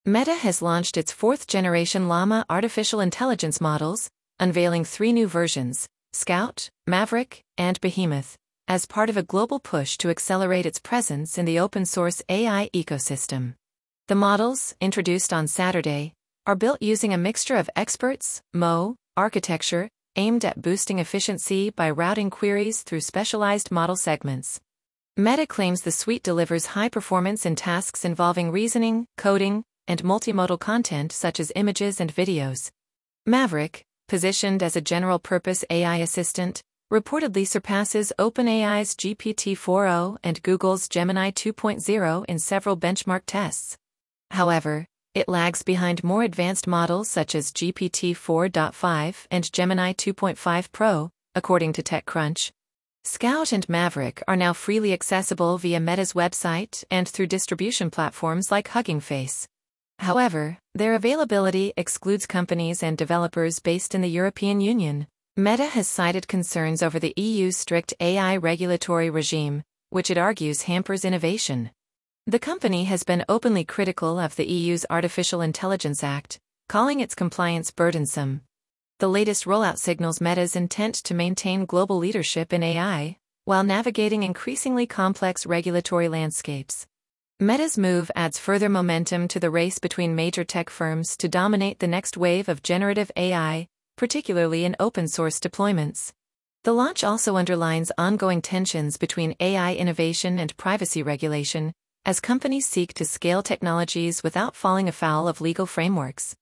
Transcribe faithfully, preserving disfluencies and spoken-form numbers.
Meta has launched its fourth-generation Llama artificial intelligence models, unveiling three new versions, Scout, Maverick, and Behemoth, as part of a global push to accelerate its presence in the open-source A I ecosystem. The models, introduced on Saturday, are built using a mixture of experts, M O, architecture, aimed at boosting efficiency by routing queries through specialized model segments. Meta claims the suite delivers high performance in tasks involving reasoning, coding, and multimodal content such as images and videos. Maverick, positioned as a general-purpose A I assistant, reportedly surpasses OpenAI's G P T four o and Google's Gemini two point oh in several benchmark tests. However, it lags behind more advanced models such as G P T four point five and Gemini two point five Pro, according to TechCrunch. Scout and Maverick are now freely accessible via Meta's website and through distribution platforms like Hugging Face. However, their availability excludes companies and developers based in the European Union. Meta has cited concerns over the E U's strict A I regulatory regime, which it argues hampers innovation. The company has been openly critical of the E U's Artificial Intelligence Act, calling its compliance burdensome. The latest rollout signals Meta's intent to maintain global leadership in A I, while navigating increasingly complex regulatory landscapes. Meta's move adds further momentum to the race between major tech firms to dominate the next wave of generative A I, particularly in open-source deployments. The launch also underlines ongoing tensions between A I innovation and privacy regulation, as companies seek to scale technologies without falling afoul of legal frameworks.